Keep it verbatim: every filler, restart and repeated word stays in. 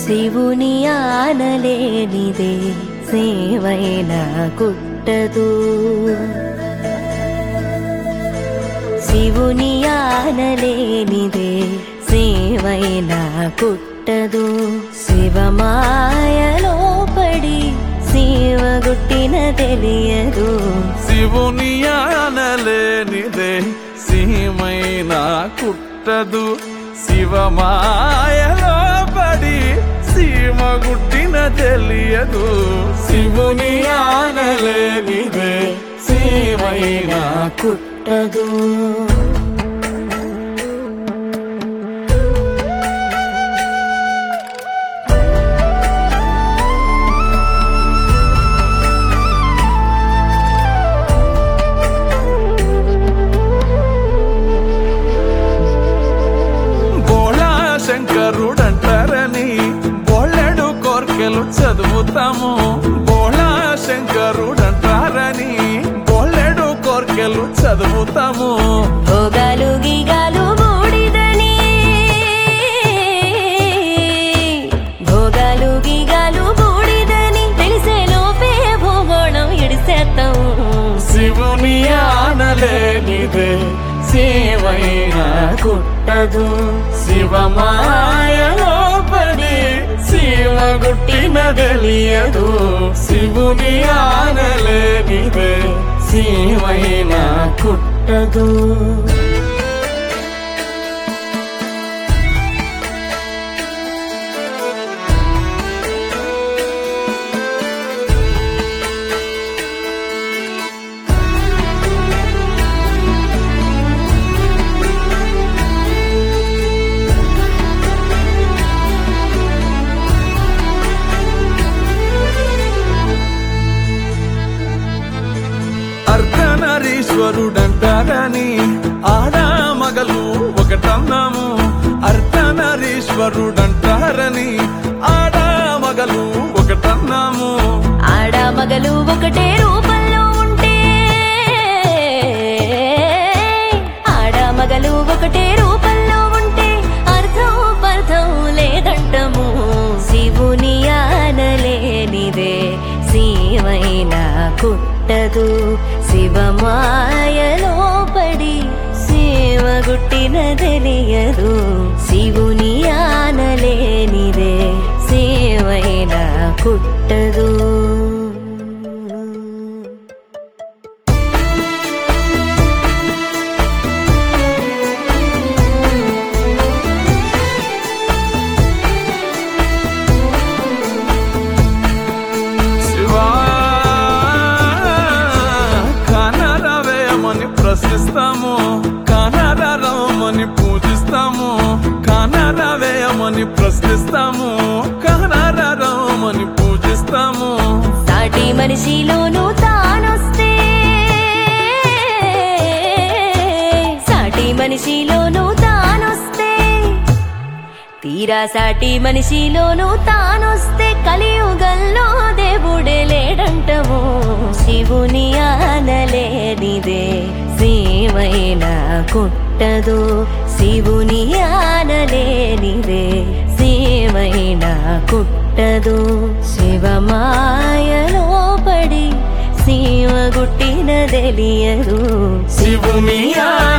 శివుని ఆనలేనిదే సేవైనా కుట్టదు. శివుని ఆనలేనిదే సేవైనా కుట్టదు. శివమాయలో పడి శివగుట్టిన తెలియదు. శివుని ఆనలేనిదే సీమైనా కుట్టదు. శివమాయలో పడి సీమగుట్టిన తెలియదు. శివుని ఆనలేనిదే సీమైనా కుట్టదు. శంకరుడంటారని బోళ్ళెడు కోర్కెలు చదువుతాము. బోళా శంకరుడంటారని బోళ్ళెడు కోర్కెలు చదువుతాము. భోగాలు గీగాలు బూడిదని భోగాలు గీగాలు బూడిదని తెలిసే లోపే భూగోళం ఇడిసేస్తాము. శివుని ఆనలేనిదే సేవైనా కుట్టదు. శివమాయలో పడి శివగుట్టిన తెలియదు. శివుని ఆనలేనిదే సేవైనా కుట్టదు. అర్ధనరీశ్వరుడంటారని ఆడా మగలు ఒకటన్నాము. అర్ధనరీశ్వరుడంటారని ఆడా మగలు ఒకటన్నాము. ఆడా మగలు ఒకటే రూపంలో ఉంటే ఆడా మగలు ఒకటే రూపంలో ఉంటే అర్థం పర్థం లేదంటము. శివుని ఆనలేనిదే శివైనా కుట్టదు. శివమాయలో పడి శివగుట్టిన తెలియదు. శివుని ఆనలేనిదే సేవైనా కుట్టదు. ప్రశ్నిస్తాము కనరమని పూజిస్తాము. కనరవేయమని ప్రశ్నిస్తాము కనరమని పూజిస్తాము. సాటి మనిషిలోనూ తానొస్తే సాటి మనిషిలోనూ తానొస్తే తీరా సాటి మనిషిలోనూ తానొస్తే కలియుగంలో దేవుడే లేడంటము. శివుని ఆనలేనిదే సేవైనా కుట్టదు. శివుని ఆనలేనిదే సేవైనా కుట్టదు. శివమాయలో పడి శివగుట్టిన తెలియదు. శివుని